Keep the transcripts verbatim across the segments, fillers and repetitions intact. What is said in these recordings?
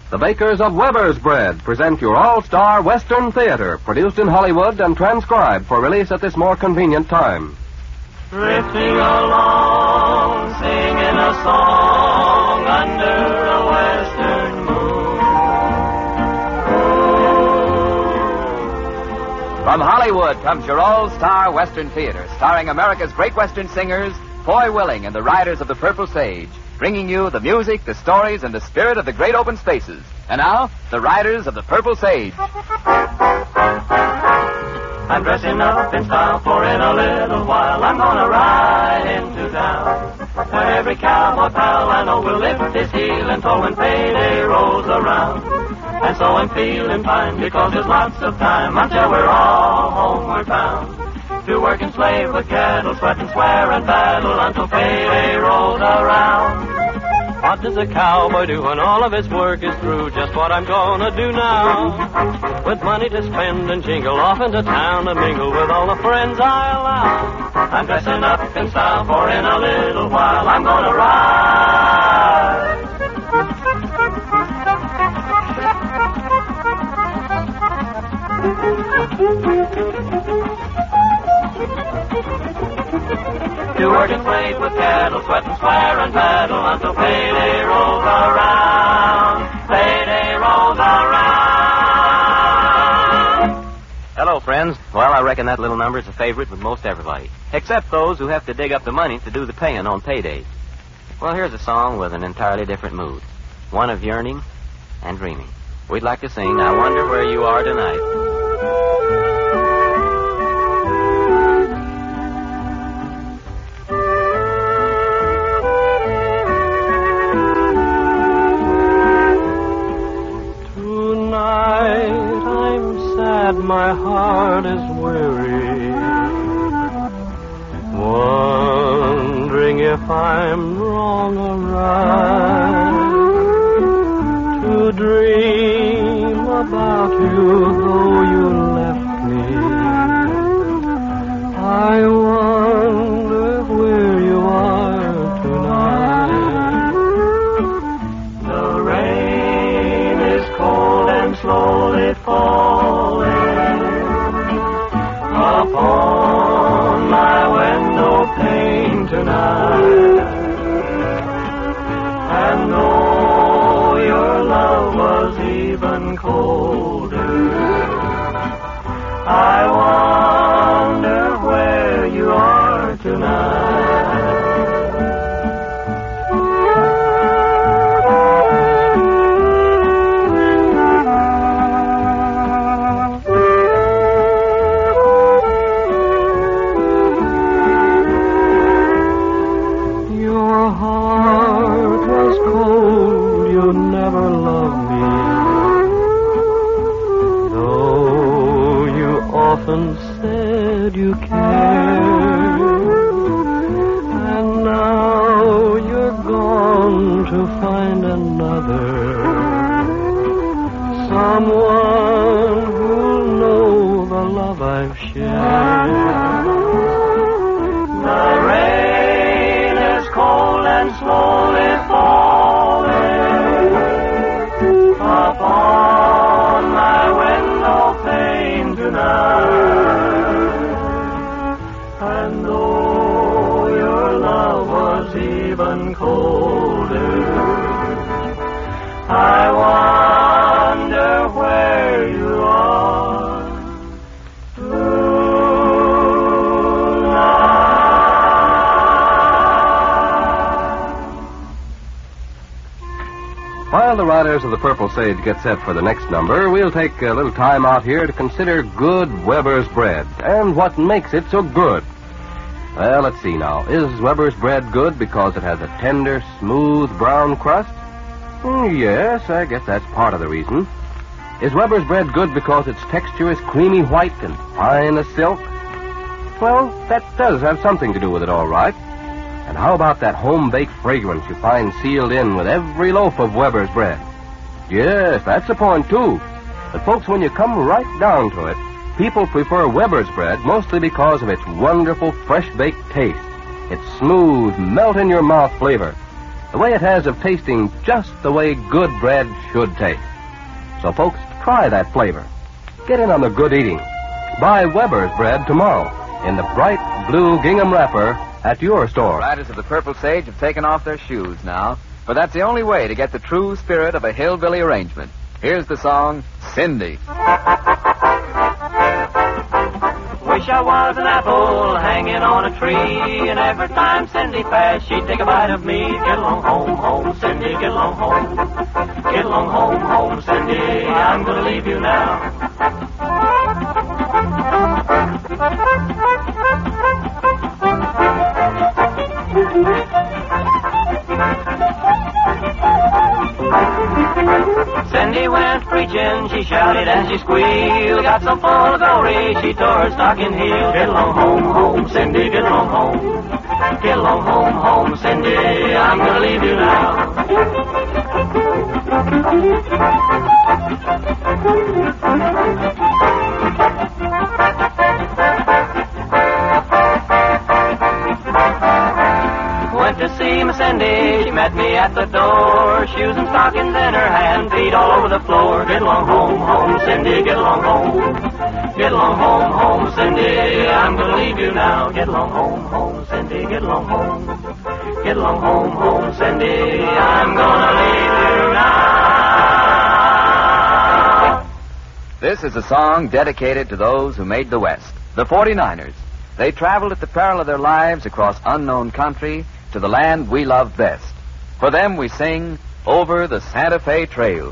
The makers of Weber's Bread present your all-star Western Theater, produced in Hollywood and transcribed for release at this more convenient time. Drifting along, singing a song under a western moon. From Hollywood comes your all-star Western Theater, starring America's great Western singers, Foy Willing and the Riders of the Purple Sage, bringing you the music, the stories, and the spirit of the great open spaces. And now, the Riders of the Purple Sage. I'm dressing up in style, for in a little while I'm gonna ride into town, where every cowboy pal I know will lift his heel and toe when payday rolls around. And so I'm feeling fine, because there's lots of time until we're all homeward bound, to work and slave with cattle, sweat and swear and battle until payday rolls around. What does a cowboy do when all of his work is through? Just what I'm gonna do now. With money to spend and jingle off into town and mingle with all the friends I allow. I'm dressing up in style, for in a little while I'm gonna ride. To work and slave with cattle, sweat and swear and battle until payday rolls around. Payday rolls around. Hello, friends. Well, I reckon that little number is a favorite with most everybody, except those who have to dig up the money to do the paying on paydays. Well, here's a song with an entirely different mood, one of yearning and dreaming. We'd like to sing I Wonder Where You Are Tonight. My heart is weary, wondering if I'm wrong or right, to dream about you though you left me. I wonder where you are tonight. The rain is cold and slowly falling upon my window pane tonight, and though your love was even colder, I wonder where you are tonight. Said you cared, and now you're gone to find another, someone who'll know the love I've shared. The rain is cold and slowly falling upon my window pane tonight. And though your love was even colder, I wonder where you are tonight. While the Riders of the Purple Sage get set for the next number, we'll take a little time out here to consider good Weber's Bread and what makes it so good. Well, let's see now. Is Weber's Bread good because it has a tender, smooth, brown crust? Mm, yes, I guess that's part of the reason. Is Weber's Bread good because its texture is creamy white and fine as silk? Well, that does have something to do with it, all right. And how about that home-baked fragrance you find sealed in with every loaf of Weber's Bread? Yes, that's a point, too. But, folks, when you come right down to it, people prefer Weber's Bread mostly because of its wonderful fresh-baked taste, its smooth, melt-in-your-mouth flavor, the way it has of tasting just the way good bread should taste. So, folks, try that flavor. Get in on the good eating. Buy Weber's bread tomorrow in the bright blue gingham wrapper at your store. Riders of the Purple Sage have taken off their shoes now, but that's the only way to get the true spirit of a hillbilly arrangement. Here's the song, Cindy. Wish I was an apple hanging on a tree, and every time Cindy passed, she'd take a bite of me. Get along home, home, Cindy, get along home. Get along home, home, Cindy, I'm gonna leave you now. Cindy went preaching, she shouted and she squealed, got so full of glory, she tore her stocking heel. Get along home, home, Cindy, get along home. Get along home, home, Cindy, I'm gonna leave you now. Went to see Miss Cindy, she met me at the door, shoes and stockings in her hand, feet all over the floor. Get along home, home, Cindy, get along home. Get along home, home, Cindy, I'm gonna leave you now. Get along home, home, Cindy, get along home. Get along home, home, Cindy, I'm gonna leave you now. This is a song dedicated to those who made the West, the forty-niners. They traveled at the peril of their lives across unknown country to the land we love best. For them we sing Over the Santa Fe Trail.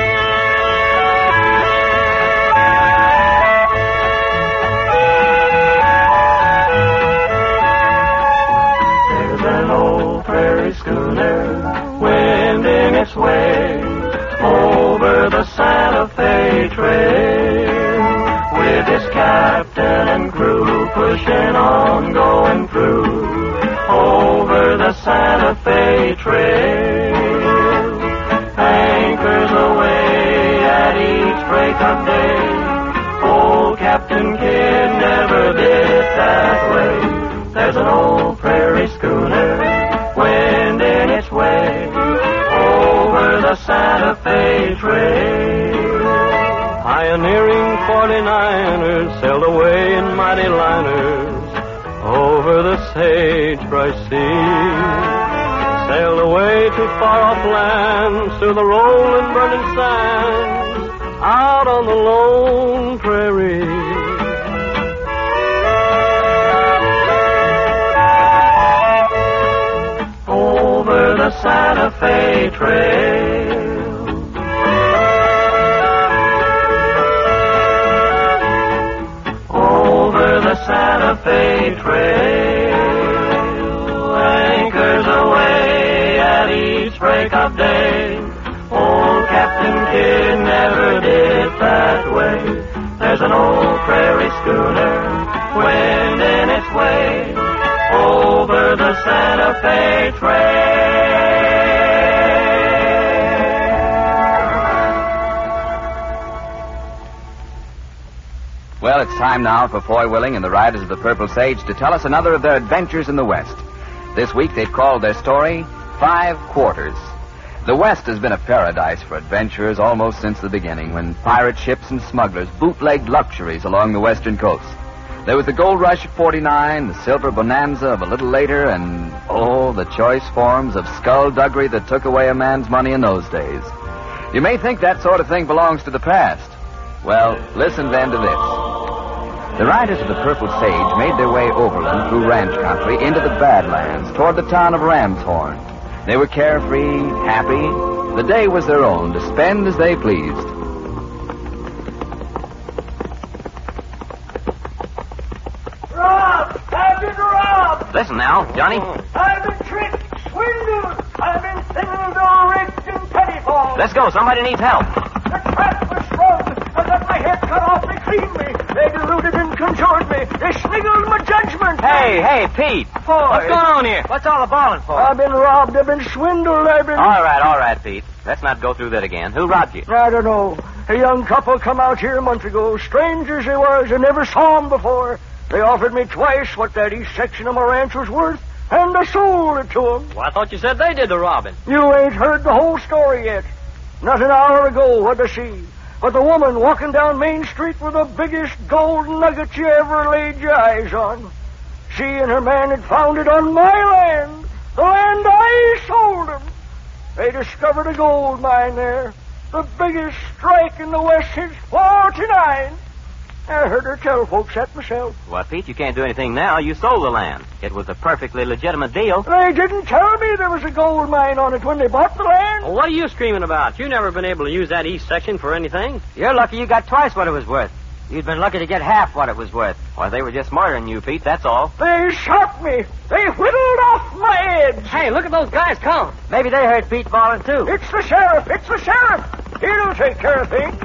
There's an old prairie schooner wending its way over the Santa Fe Trail, with its captain and crew pushing on, going through over the Santa Fe Trail. Anchors away at each break of day. Old Captain Kidd never did that way. There's an old prairie schooner wending its way over the Santa Fe Trail. Pioneering forty-niners sailed away in mighty liners over the sagebrush sea. Sailed away to far-off lands, through the rolling, burning sands, out on the lone prairie. Over the Santa Fe Trail. Over the Santa Fe Trail, anchors away at each break of day. Old Captain Kidd never did that way. There's an old prairie schooner wending its way over the Santa Fe Trail. Well, it's time now for Foy Willing and the Riders of the Purple Sage to tell us another of their adventures in the West. This week they've called their story Five Quarters. The West has been a paradise for adventurers almost since the beginning, when pirate ships and smugglers bootlegged luxuries along the western coast. There was the gold rush of forty-nine, the silver bonanza of a little later, and, oh, the choice forms of skullduggery that took away a man's money in those days. You may think that sort of thing belongs to the past. Well, listen then to this. The Riders of the Purple Sage made their way overland through ranch country into the Badlands toward the town of Ramshorn. They were carefree, happy. The day was their own to spend as they pleased. Robbed! I've been robbed! Listen now, Johnny. I've been tricked, swindled! I've been thinged or rigged and pettifogged! Let's go. Somebody needs help. The trap was sprung! I got my head cut off, they cleaned me! They deluded and conjured me! They sniggled my judgment! Hey, hey, Pete. Boy. What's going on here? What's all the bawling for? I've been robbed, I've been swindled, I've been... All right, all right, Pete. Let's not go through that again. Who robbed you? I don't know. A young couple come out here a month ago. Strangers they was. I never saw 'em before. They offered me twice what that east section of my ranch was worth. and I sold it to them. Well, I thought you said they did the robbing. You ain't heard the whole story yet. Not an hour ago, what'd I see? But the woman walking down Main Street with the biggest gold nugget you ever laid your eyes on. She and her man had found it on my land, the land I sold them. They discovered a gold mine there, the biggest strike in the West since forty-nine. I heard her tell folks that myself. Well, Pete, you can't do anything now. You sold the land. It was a perfectly legitimate deal. They didn't tell me there was a gold mine on it when they bought the land. Well, what are you screaming about? You've never been able to use that east section for anything. You're lucky you got twice what it was worth. You'd been lucky to get half what it was worth. Well, they were just smarter than you, Pete, that's all. They shot me. They whittled off my head. Hey, look at those guys come. Maybe they heard Pete bawling, too. It's the sheriff. It's the sheriff. He'll take care of things.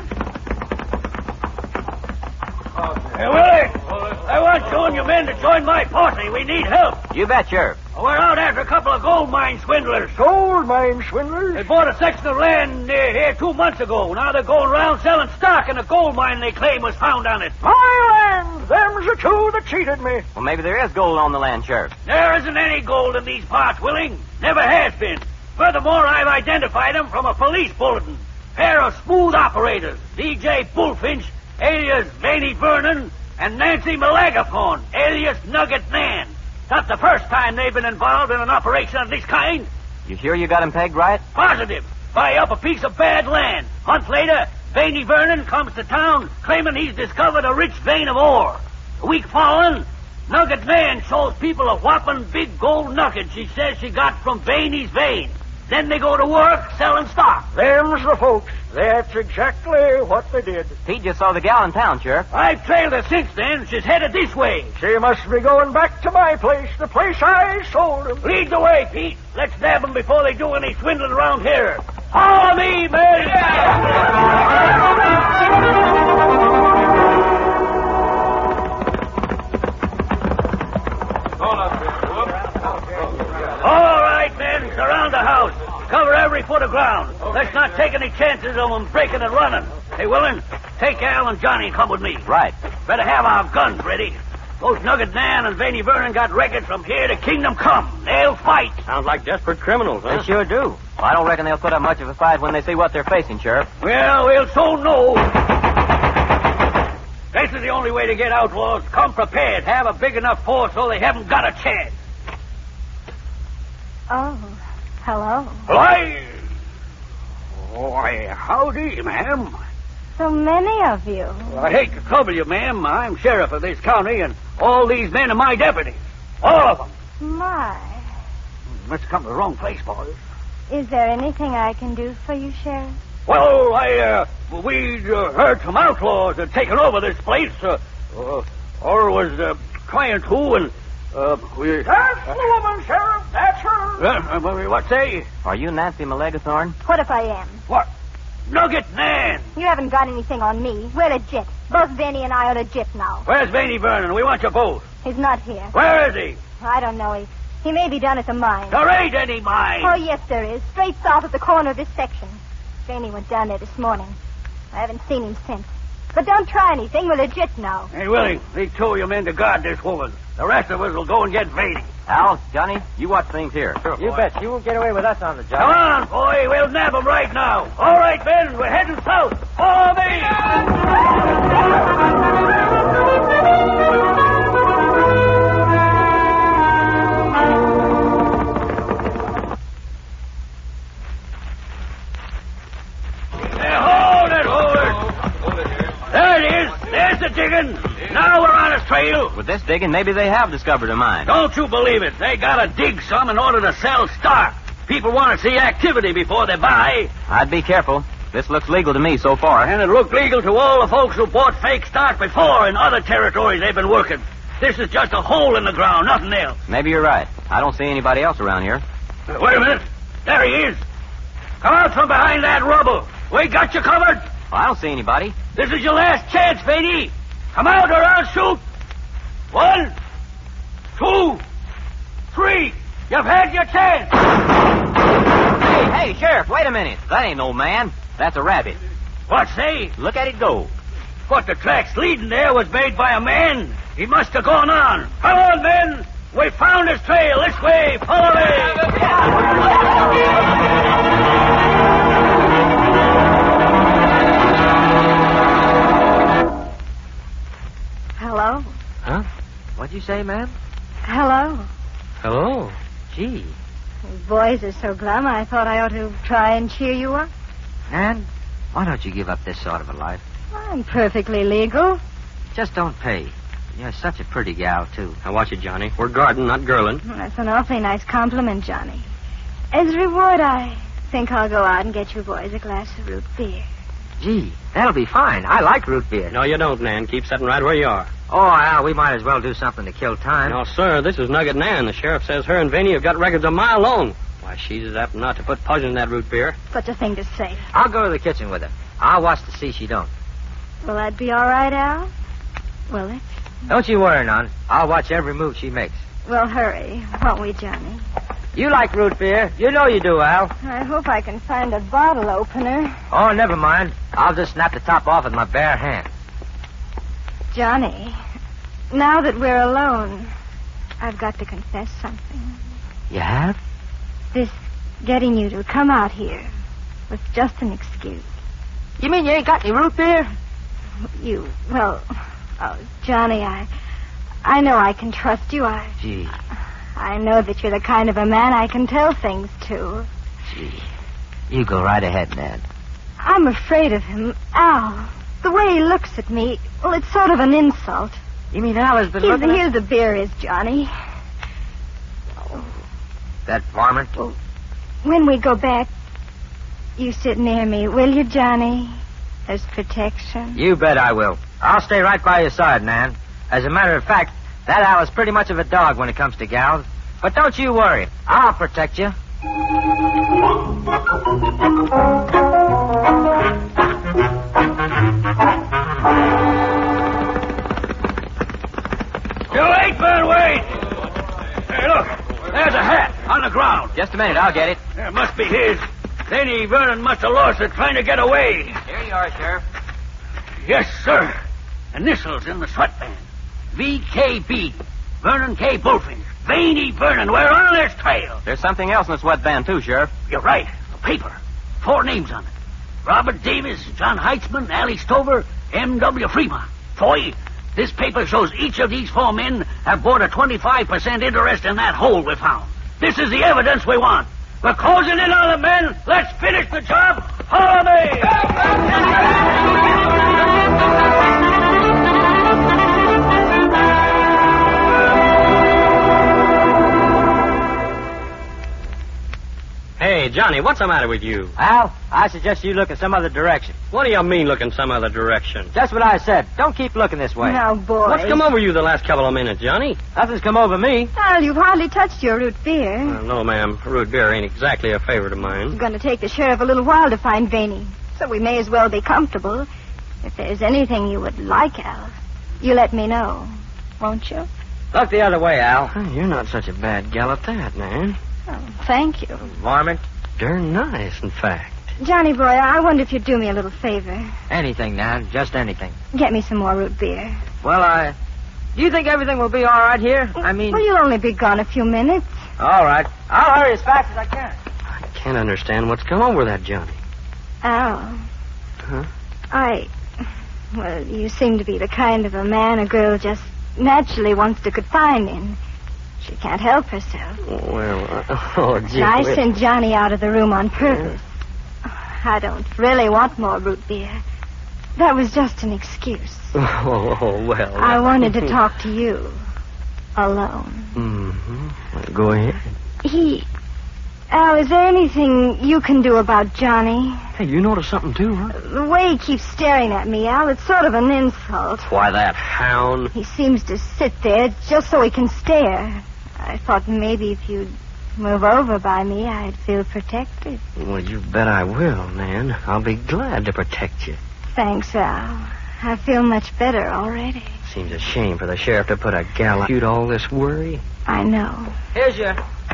Hey, Willie, I want you and your men to join my party. We need help. You bet, Sheriff. We're out after a couple of gold mine swindlers. Gold mine swindlers? They bought a section of land near here two months ago. Now they're going around selling stock in a gold mine they claim was found on it. My land! Them's the two that cheated me. Well, maybe there is gold on the land, Sheriff. There isn't any gold in these parts, Willing. Never has been. Furthermore, I've identified them from a police bulletin. Pair of smooth operators, D J Bullfinch, alias Vaney Vernon, and Nancy Malagaphone, alias Nugget Nan. Not the first time they've been involved in an operation of this kind. You sure you got him pegged right? Positive. Buy up a piece of bad land. Month later, Vaney Vernon comes to town claiming he's discovered a rich vein of ore. A week following, Nugget Nan shows people a whopping big gold nugget she says she got from Vaney's vein. Then they go to work selling stock. Them's the folks. That's exactly what they did. Pete just saw the gal in town, Sheriff. I've trailed her since then. She's headed this way. She must be going back to my place, the place I sold them. Lead the way, Pete. Let's nab them before they do any swindling around here. Follow me, men. All right, men. Surround the house. Cover every foot of ground. Let's not take any chances of them breaking and running. Hey, Willin, take Al and Johnny and come with me. Right. Better have our guns ready. Those Nugget Nan and Vaney Vernon got records from here to Kingdom Come. They'll fight. Sounds like desperate criminals, huh? They sure do. Well, I don't reckon they'll put up much of a fight when they see what they're facing, Sheriff. Well, we'll soon know. This is the only way to get outlaws. Come prepared. Have a big enough force so they haven't got a chance. Oh, hello. Why? Why, howdy, ma'am. So many of you. I hate to trouble you, ma'am. I'm sheriff of this county, and all these men are my deputies. All of them. My. Must have come to the wrong place, boys. Is there anything I can do for you, Sheriff? Well, I, uh, we'd uh, heard some outlaws had taken over this place, uh, uh, or was uh, trying to, and, uh, we... That's the woman, Sheriff. That's her. Uh, uh, what say? Are you Nancy Malagathorn? What if I am? What? Nugget Nan. You haven't got anything on me. We're legit. Both Vanny and I are legit now. Where's Vaney Vernon? We want you both. He's not here. Where is he? I don't know. He, he may be down at the mine. There ain't any mine. Oh, yes, there is. Straight south at the corner of this section. Vanny went down there this morning. I haven't seen him since. But don't try anything. We're legit now. Hey, Willie, leave two of your men to guard this woman. The rest of us will go and get Vaney. Al, Johnny, you watch things here. You bet. You won't get away with us on the job. Come on, boy. We'll nab him right now. All right, men. We're heading south. Follow me. There, hold it, hold it. There it is. There's the digging. Now we're on his trail. With this digging, maybe they have discovered a mine. Don't you believe it. They gotta dig some in order to sell stock. People want to see activity before they buy. I'd be careful. This looks legal to me so far. And it looked legal to all the folks who bought fake stock before in other territories they've been working. This is just a hole in the ground, nothing else. Maybe you're right. I don't see anybody else around here. Uh, Wait a minute. There he is. Come out from behind that rubble. We got you covered. Well, I don't see anybody. This is your last chance, Vaney. Come out or I'll shoot. One, two, three. You've had your chance. Hey, hey, Sheriff, wait a minute. That ain't no man. That's a rabbit. What say? Look at it go. What the tracks leading there was made by a man. He must have gone on. Come on, men. We found his trail. This way. Follow me. Hello? Huh? What'd you say, ma'am? Hello. Hello. Gee. You boys are so glum, I thought I ought to try and cheer you up. Nan, why don't you give up this sort of a life? I'm perfectly legal. Just don't pay. You're such a pretty gal, too. Now watch it, Johnny. We're guarding, not girling. That's an awfully nice compliment, Johnny. As a reward, I think I'll go out and get you boys a glass of root beer. Gee, that'll be fine. I like root beer. No, you don't, Nan. Keep sitting right where you are. Oh, Al, we might as well do something to kill time. No, sir, this is Nugget Nan. The sheriff says her and Vaney have got records a mile long. Why, she's apt not to put poison in that root beer. Such a thing to say. I'll go to the kitchen with her. I'll watch to see she don't. Will that be all right, Al? Will it? Don't you worry, Nan. I'll watch every move she makes. Well, hurry, won't we, Johnny? You like root beer. You know you do, Al. I hope I can find a bottle opener. Oh, never mind. I'll just snap the top off with my bare hands. Johnny, now that we're alone, I've got to confess something. You have? This getting you to come out here was just an excuse. You mean you ain't got any root beer? You, well, oh, Johnny, I, I know I can trust you. I, Gee. I know that you're the kind of a man I can tell things to. Gee. You go right ahead, Nan. I'm afraid of him. Al, the way he looks at me, well, it's sort of an insult. You mean Al has been Here's, looking at... here's the beer is, Johnny. That varmint? Well, when we go back, you sit near me, will you, Johnny? As protection. You bet I will. I'll stay right by your side, Nan. As a matter of fact, that Al is pretty much of a dog when it comes to gals. But don't you worry. I'll protect you. You wait, Vern, wait. Hey, look. There's a hat on the ground. Just a minute, I'll get it. It must be his. Danny Vernon must have lost it trying to get away. Here you are, Sheriff. Yes, sir. Initials in the sweatband. V K B. Vernon K. Bullfinch. Vaney Vernon. We're on this trail. There's something else in the sweatband, too, Sheriff. You're right. A paper. Four names on it. Robert Davis, John Heitzman, Allie Stover, M W. Fremont. Foy, this paper shows each of these four men have bought a twenty-five percent interest in that hole we found. This is the evidence we want. We're closing in on the men. Let's finish the job. Follow me. Hey, Johnny, what's the matter with you? Al, I suggest you look in some other direction. What do you mean looking some other direction? Just what I said. Don't keep looking this way. Now, boy. What's come over you the last couple of minutes, Johnny? Nothing's come over me. Al, you've hardly touched your root beer. Uh, no, ma'am. Root beer ain't exactly a favorite of mine. It's going to take the sheriff a little while to find Vaney, so we may as well be comfortable. If there's anything you would like, Al, you let me know, won't you? Look the other way, Al. Oh, you're not such a bad gal at that, man. Oh, thank you. Varmint. Darn nice, in fact. Johnny boy, I wonder if you'd do me a little favor. Anything, Nan. Just anything. Get me some more root beer. Well, I... Do you think everything will be all right here? I mean... Well, you'll only be gone a few minutes. All right. I'll hurry as fast as I can. I can't understand what's come over that Johnny. Al. Huh? I... Well, you seem to be the kind of a man a girl just naturally wants to confide in. She can't help herself. Well, uh, oh, gee. And I wait. sent Johnny out of the room on purpose. I don't really want more root beer. That was just an excuse. Oh, well. I wanted to talk to you. Alone. Mm-hmm. Well, go ahead. He... Al, is there anything you can do about Johnny? Hey, you noticed something, too, huh? The way he keeps staring at me, Al, it's sort of an insult. Why, that hound. He seems to sit there just so he can stare. I thought maybe if you'd move over by me, I'd feel protected. Well, you bet I will, Nan. I'll be glad to protect you. Thanks, Al. I feel much better already. Seems a shame for the sheriff to put a gal like you to all this worry. I know. Here's your...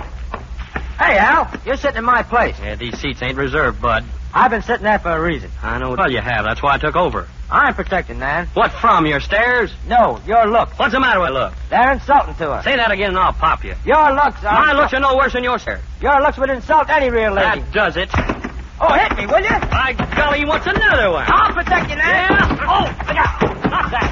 Hey, Al, you're sitting in my place. Yeah, these seats ain't reserved, Bud. I've been sitting there for a reason. I know. Well, you have. That's why I took over. I'm protecting, Nan. What from, your stares? No, your looks. What's the matter with look? They're insulting to her. Say that again and I'll pop you. Your looks are... My looks are no worse than your stares. Your looks would insult any real lady. That does it. Oh, hit me, will you? By golly, he wants another one. I'll protect you, Nan. Yeah. Oh, look out. Not that.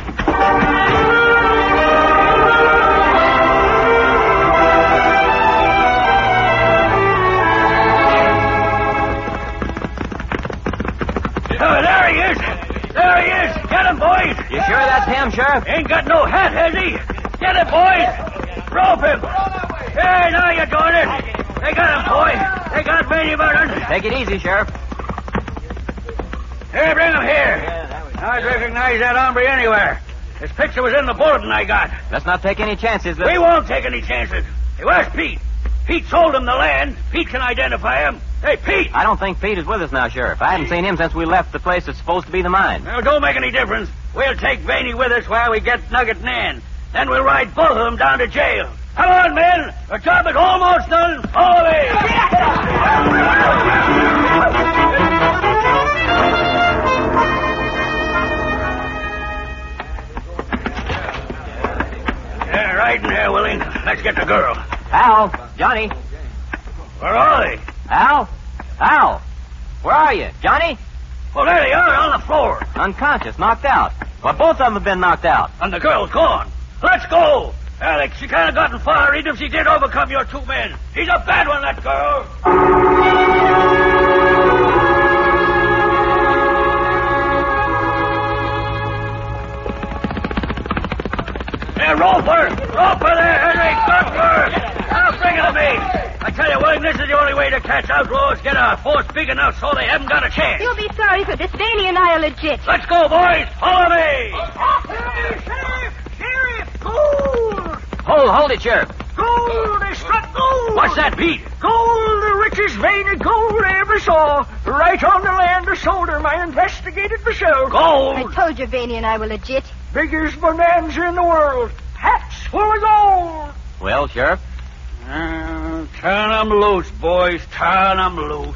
Oh, there he is. There he is. Get him, boys. You sure that's him, Sheriff? Ain't got no hat, has he? Get him, boys. Rope him. Hey, now you're doing it. They got him, boy. They got Vaney Vernon. Take it easy, Sheriff. Hey, bring him here. I'd recognize that hombre anywhere. His picture was in the bulletin I got. Let's not take any chances. Let's... We won't take any chances. Hey, where's Pete? Pete sold him the land. Pete can identify him. Hey, Pete! I don't think Pete is with us now, Sheriff. I haven't seen him since we left the place that's supposed to be the mine. Well, don't make any difference. We'll take Vaney with us while we get Nugget Nan. Then we'll ride both of them down to jail. Come on, men. The job is almost done. Follow me. Yeah, right in there, Willie. Let's get the girl. Al, Johnny. Where are they? Al? Al? Where are you? Johnny? Well, there they are, on the floor. Unconscious, knocked out. Well, both of them have been knocked out. And the girl's gone. Let's go. Alex, she kind of gotten far, even if she did overcome your two men. She's a bad one, that girl. There, Roper! Roper there, Henry! Good work! Now bring it to me. I tell you, William, this is the only way to catch outlaws. Get a force big enough so they haven't got a chance. You'll be sorry for this. Vaney and I are legit. Let's go, boys. Follow me. Sheriff! Sheriff! Gold! Hold, hold it, Sheriff. Gold! They struck gold! What's that, Pete? Gold, the richest vein of gold I ever saw. Right on the land of Solder. I investigated myself. Gold? I told you Vaney and I were legit. Biggest bonanza in the world. Hats full of gold. Well, Sheriff? Uh, turn them loose, boys. Turn them loose.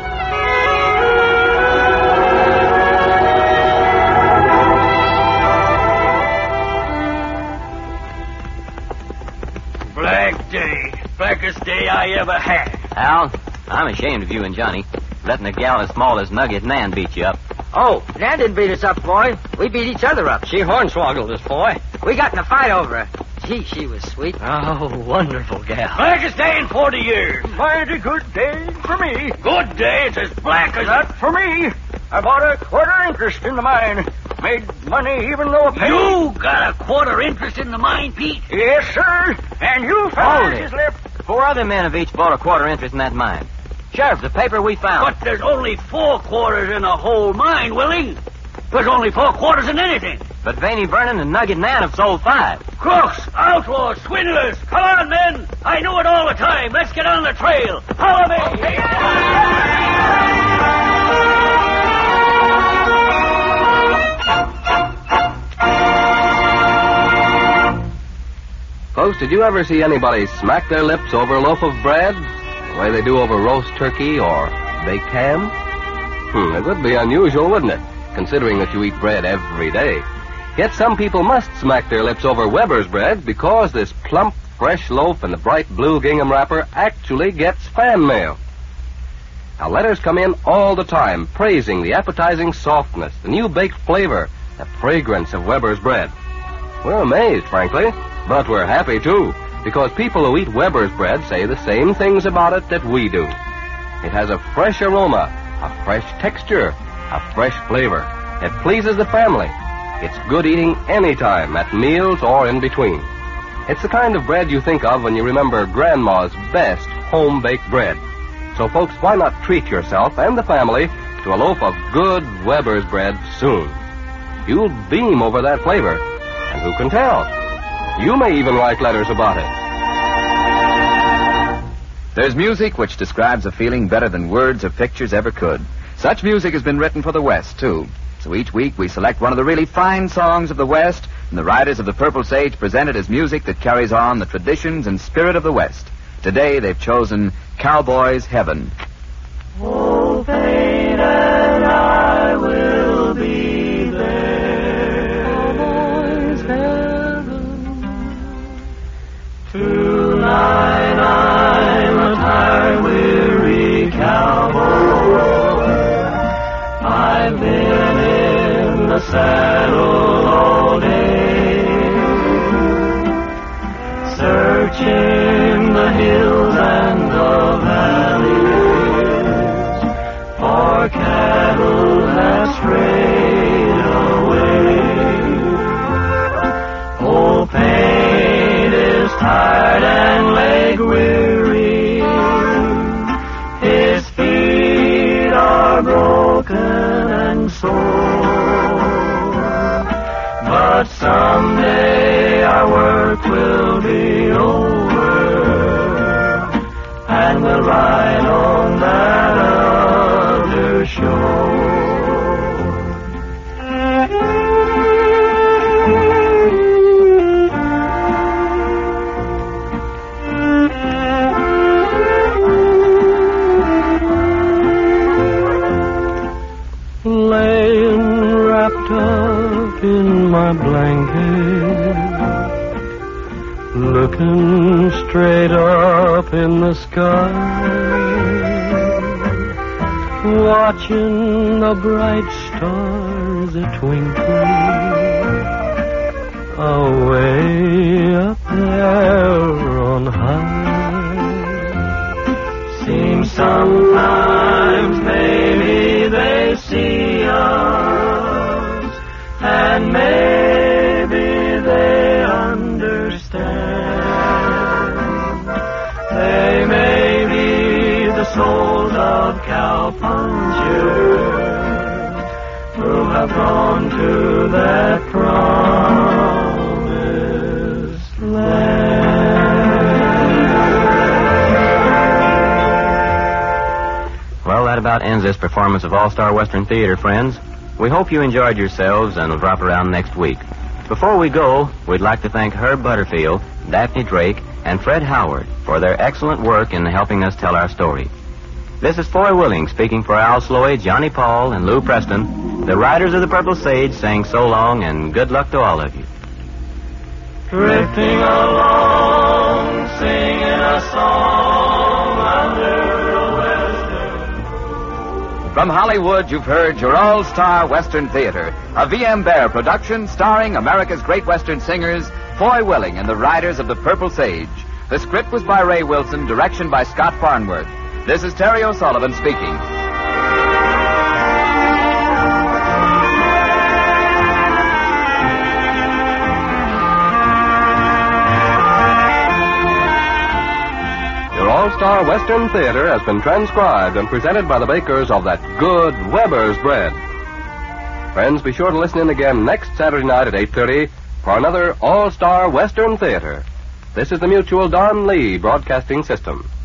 Black day. Blackest day I ever had. Al, I'm ashamed of you and Johnny. Letting a gal as small as Nugget Nan beat you up. Oh, Nan didn't beat us up, boy. We beat each other up. She hornswoggled us, boy. We got in a fight over her. Gee, she was sweet. Oh, wonderful gal. Blackest day in forty years. Mighty good day for me. Good day. It's as black as Not for me. I bought a quarter interest in the mine. Made money even though a penny. You got a quarter interest in the mine, Pete? Yes, sir. And you Hold fellas it. is left. Four other men have each bought a quarter interest in that mine. Sheriff, the paper we found. But there's only four quarters in the whole mine, Willie. There's only four quarters in anything. But Vaney Vernon and Nugget Nan have sold five. Crooks, outlaws, swindlers. Come on, men. I knew it all the time. Let's get on the trail. Follow me. Folks, did you ever see anybody smack their lips over a loaf of bread? The way they do over roast turkey or baked ham? Hmm, it would be unusual, wouldn't it? Considering that you eat bread every day. Yet some people must smack their lips over Weber's bread because this plump, fresh loaf in the bright blue gingham wrapper actually gets fan mail. Now, letters come in all the time praising the appetizing softness, the new baked flavor, the fragrance of Weber's bread. We're amazed, frankly, but we're happy, too, because people who eat Weber's bread say the same things about it that we do. It has a fresh aroma, a fresh texture, a fresh flavor. It pleases the family. It's good eating any time, at meals or in between. It's the kind of bread you think of when you remember Grandma's best home-baked bread. So, folks, why not treat yourself and the family to a loaf of good Weber's bread soon? You'll beam over that flavor, and who can tell? You may even write letters about it. There's music which describes a feeling better than words or pictures ever could. Such music has been written for the West, too. So each week we select one of the really fine songs of the West, and the Riders of the Purple Sage present it as music that carries on the traditions and spirit of the West. Today they've chosen Cowboy's Heaven. Oh, fate and I will be there. saddle all day, searching the hills and the valleys for cattle that strayed away. Old Paint is tired and leg weary, his feet are broken and sore, but someday our work will be over, and we'll ride on that other shore. Laying wrapped up in my blanket, looking straight up in the sky, watching the bright stars a-twinkling away up there on high. Seems sometimes maybe they see us, and maybe they understand. They may be the souls of cowpunchers who have gone to that promised land. Well, that about ends this performance of All-Star Western Theater, friends. We hope you enjoyed yourselves and will drop around next week. Before we go, we'd like to thank Herb Butterfield, Daphne Drake, and Fred Howard for their excellent work in helping us tell our story. This is Foy Willing speaking for Al Sloy, Johnny Paul, and Lou Preston. The Riders of the Purple Sage saying so long and good luck to all of you. Drifting along, singing a song under a western. From Hollywood, you've heard your All-Star Western Theater, a V M Bear production starring America's great Western singers, Foy Willing and the Riders of the Purple Sage. The script was by Ray Wilson, direction by Scott Farnworth. This is Terry O'Sullivan speaking. Your All-Star Western Theater has been transcribed and presented by the bakers of that good Weber's bread. Friends, be sure to listen in again next Saturday night at eight thirty for another All-Star Western Theater. This is the Mutual Don Lee Broadcasting System.